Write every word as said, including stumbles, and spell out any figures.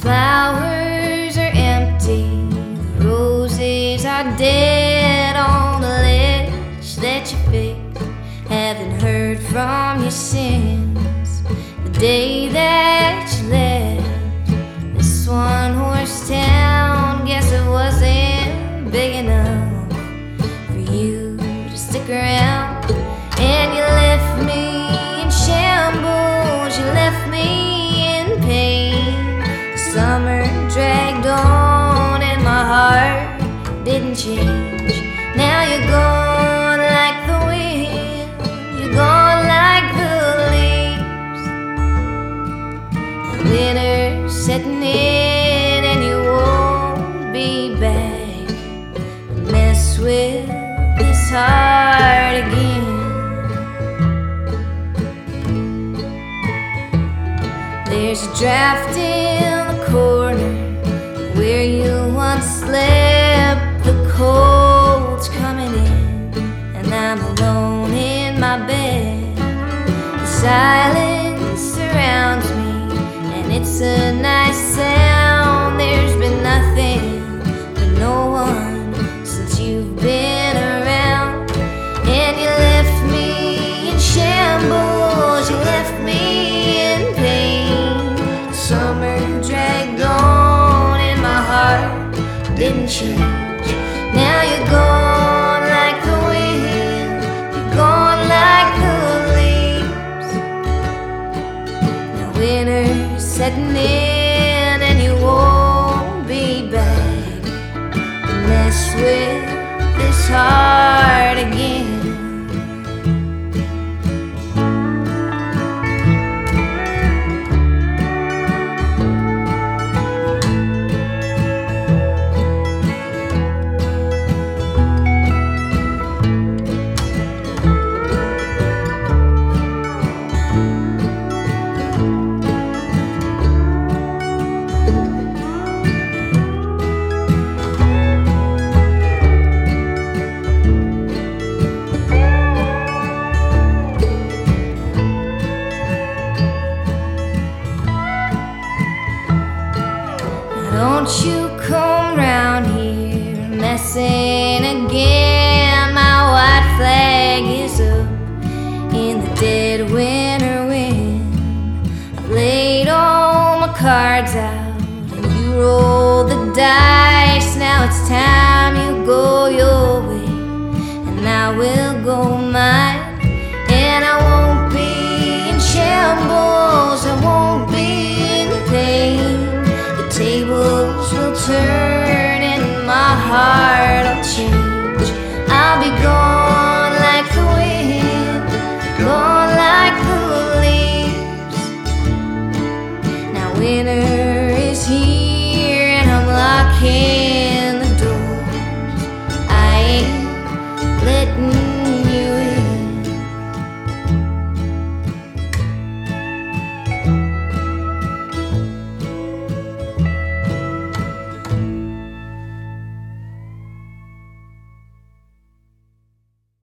flowers are empty, the roses are dead on the ledge that you fixed. Haven't heard from you since the day that you left this one horse town. Guess it wasn't big enough for you to stick around. And you left me in shambles, you left me in pain. Summer dragged on and my heart didn't change. Now you're gone like the wind, you're gone like the leaves. The winter's setting in and you won't be back to mess with this heart again. There's a draft in the corner where you once slept. The cold's coming in and I'm alone in my bed. The silence surrounds me and it's a nice sound. There's been nothing but no one since you've been around. And you left me in shambles, you left me in pain. Summer dragged on and my heart didn't change. Now you're gone like the wind, you're gone like the leaves. Now winter's setting in and you won't be back to mess with this heart again. Don't you come round here messing again. My white flag is up in the dead winter wind. I've laid all my cards out and you roll the dice. Now it's time